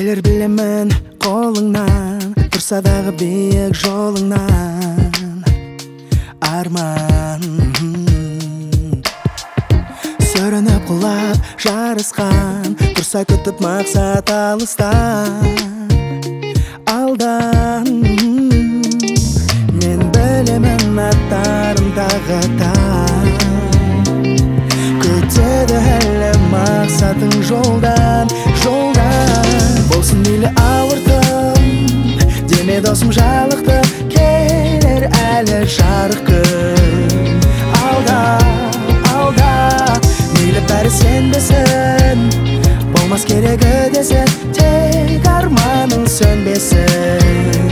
келер білемін қолыңнан, тұрса дағы биік жолыңнан арман. Сүрініп құлап жарысқан, тұрса күтіп мақсат алыстан алдан. Мен білемін аттарым тағы таң, күтеді әлі мақсатың жолдан. Болсын мейлі ауыртым, деме досым жалықты, келер әлі жарық күн алда. Мейлі бәрі сенбесін, болмас керегі десін, тек арманың сөнбесін.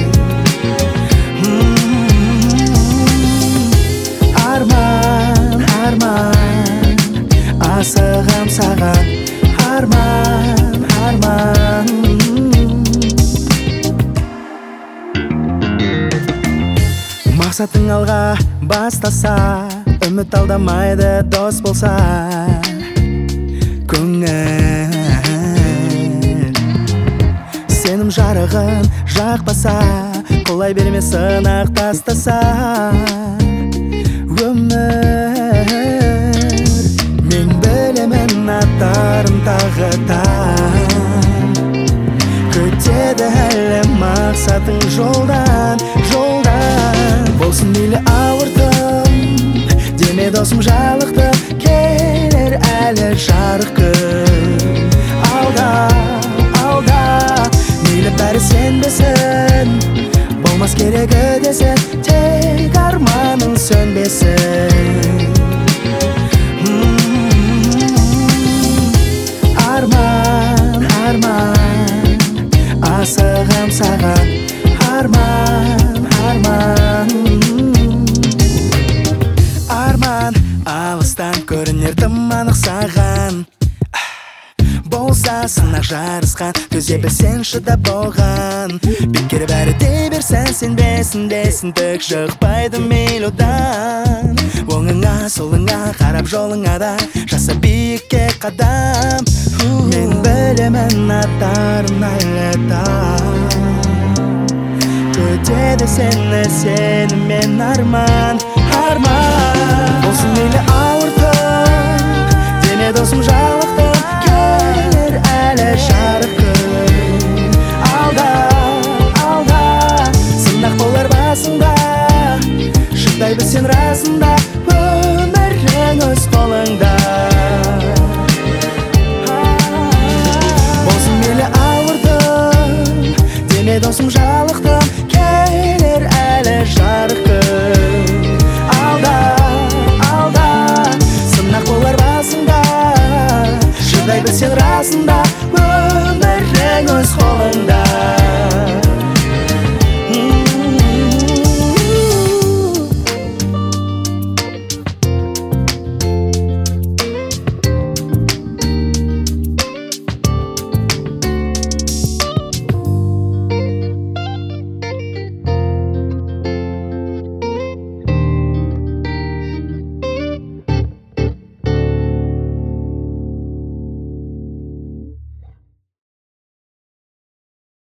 Арман, асығам саған, арман. Мақсатың алға бастаса, үміт алдамайды дос болса көңіл. Сенім жарығын жақпаса, қолай берме сынақ тастаса өмір. Мен білемін аттарым тағы таң, күтеді әлі мақсатың жолдан. Болсын мейлі ауыртым, деме досым жалықты, келер әлі жарық күн алда. Мейлі бәрі сенбесін, болмас керегі десін, тек арманың сөнбесін. Арман, асығам саған, арман. Алыстан көрінер тым анық саған, болса сынақ жарысқан, төзе білсең шыдап болған. Бекер бәрі де берсән сенбесін десін, түк шықпайды мейлі одан. Оңыңа солыңа қарап жолыңа да жаса биікке қадам. Мен білемін аттарым әлі таң, күтеді сені сеніммен арман. Болсын мейлі ауыртым, деме досым жалықты, келер әлі жарық күн алда. Сынақ болар басында, шыдай білсең расында, өмірің өз қолыңда. Болсын мейлі ауыртым, деме досым